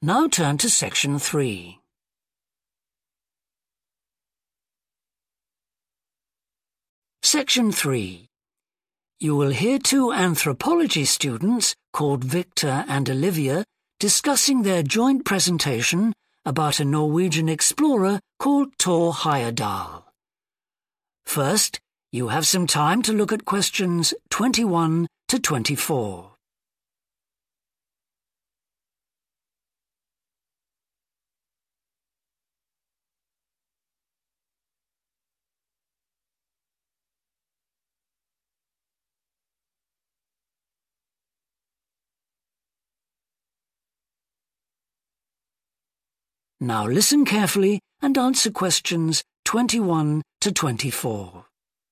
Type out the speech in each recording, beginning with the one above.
Now turn to Section 3. Section 3. You will hear two anthropology students called Victor and Olivia discussing their joint presentation about a Norwegian explorer called Thor Heyerdahl. First, you have some time to look at questions 21 to 24. Now listen carefully and answer questions 21 to 24.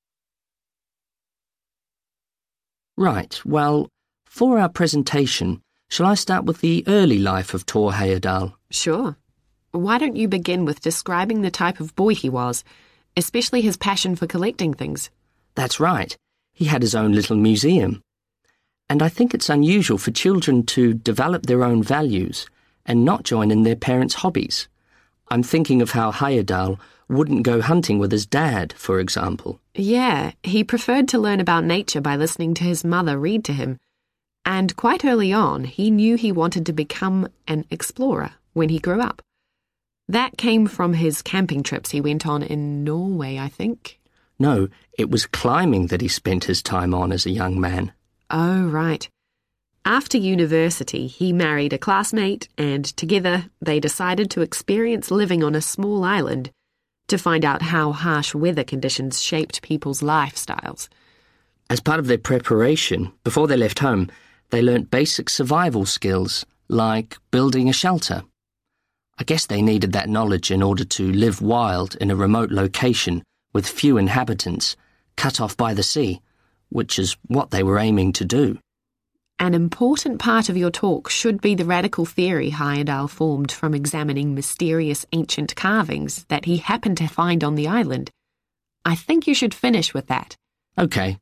Right, well, for our presentation, shall I start with the early life of Thor Heyerdahl? Sure. Why don't you begin with describing the type of boy he was, especially his passion for collecting things? That's right. He had his own little museum. And I think it's unusual for children to develop their own values and not join in their parents' hobbies. I'm thinking of how Heyerdahl wouldn't go hunting with his dad, for example. Yeah, he preferred to learn about nature by listening to his mother read to him. And quite early on, he knew he wanted to become an explorer when he grew up. That came from his camping trips he went on in Norway, I think. No, it was climbing that he spent his time on as a young man. Oh, right. After university, he married a classmate, and together they decided to experience living on a small island to find out how harsh weather conditions shaped people's lifestyles. As part of their preparation, before they left home, they learnt basic survival skills, like building a shelter. I guess they needed that knowledge in order to live wild in a remote location with few inhabitants, cut off by the sea, which is what they were aiming to do. An important part of your talk should be the radical theory Heyerdahl formed from examining mysterious ancient carvings that he happened to find on the island. I think you should finish with that. Okay.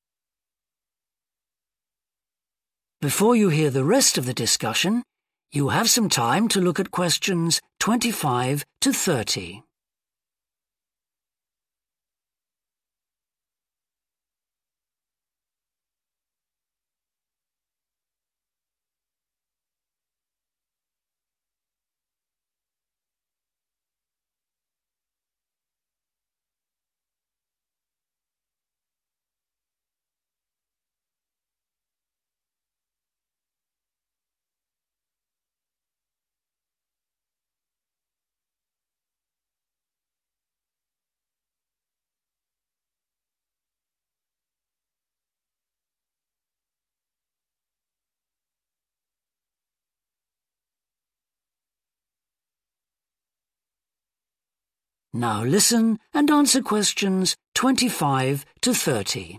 Before you hear the rest of the discussion, you have some time to look at questions 25 to 30. Now listen and answer questions 25 to 30.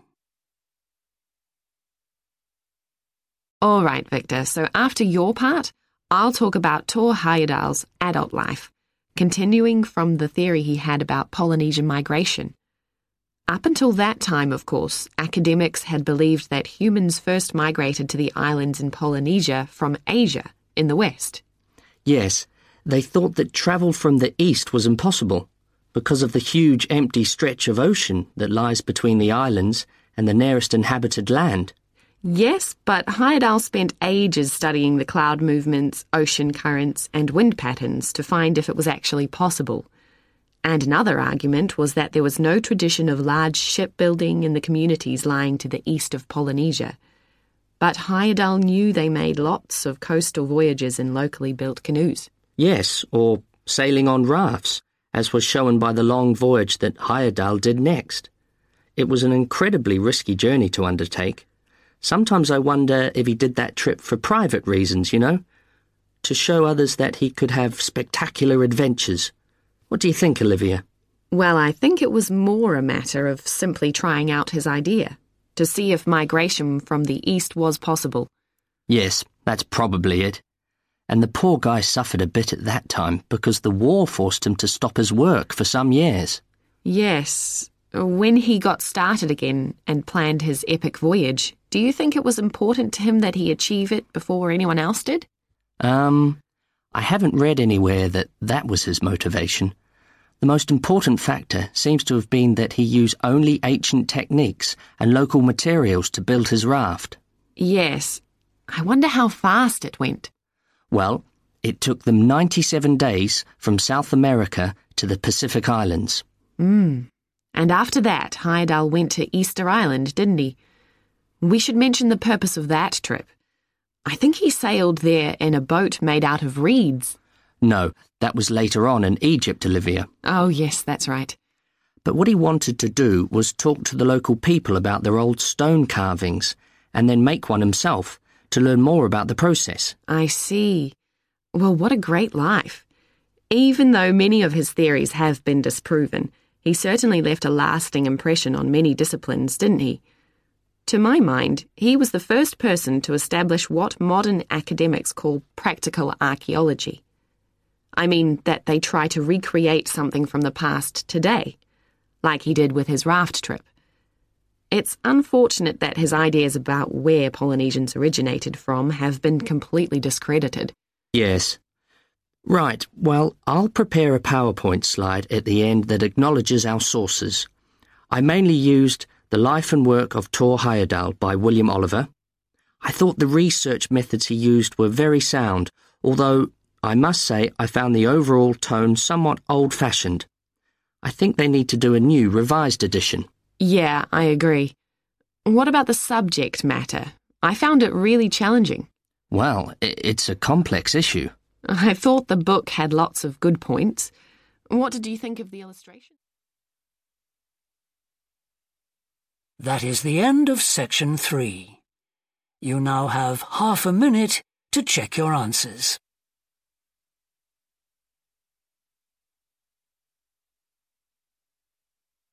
All right, Victor, so after your part, I'll talk about Thor Heyerdahl's adult life, continuing from the theory he had about Polynesian migration. Up until that time, of course, academics had believed that humans first migrated to the islands in Polynesia from Asia in the west. Yes, they thought that travel from the east was impossible because of the huge empty stretch of ocean that lies between the islands and the nearest inhabited land. Yes, but Heyerdahl spent ages studying the cloud movements, ocean currents, and wind patterns to find if it was actually possible. And another argument was that there was no tradition of large shipbuilding in the communities lying to the east of Polynesia. But Heyerdahl knew they made lots of coastal voyages in locally built canoes. Yes, or sailing on rafts, as was shown by the long voyage that Heyerdahl did next. It was an incredibly risky journey to undertake. Sometimes I wonder if he did that trip for private reasons, to show others that he could have spectacular adventures. What do you think, Olivia? Well, I think it was more a matter of simply trying out his idea, to see if migration from the east was possible. Yes, that's probably it. And the poor guy suffered a bit at that time because the war forced him to stop his work for some years. Yes. When he got started again and planned his epic voyage, do you think it was important to him that he achieve it before anyone else did? I haven't read anywhere that was his motivation. The most important factor seems to have been that he used only ancient techniques and local materials to build his raft. Yes. I wonder how fast it went. Well, it took them 97 days from South America to the Pacific Islands. And after that, Heyerdahl went to Easter Island, didn't he? We should mention the purpose of that trip. I think he sailed there in a boat made out of reeds. No, that was later on in Egypt, Olivia. Oh, yes, that's right. But what he wanted to do was talk to the local people about their old stone carvings and then make one himself to learn more about the process. I see. Well, what a great life. Even though many of his theories have been disproven, he certainly left a lasting impression on many disciplines, didn't he? To my mind, he was the first person to establish what modern academics call practical archaeology. I mean that they try to recreate something from the past today, like he did with his raft trip. It's unfortunate that his ideas about where Polynesians originated from have been completely discredited. Yes. Right, well, I'll prepare a PowerPoint slide at the end that acknowledges our sources. I mainly used The Life and Work of Thor Heyerdahl by William Oliver. I thought the research methods he used were very sound, although I must say I found the overall tone somewhat old-fashioned. I think they need to do a new, revised edition. Yeah, I agree. What about the subject matter? I found it really challenging. Well, it's a complex issue. I thought the book had lots of good points. What did you think of the illustration? That is the end of section 3. You now have half a minute to check your answers.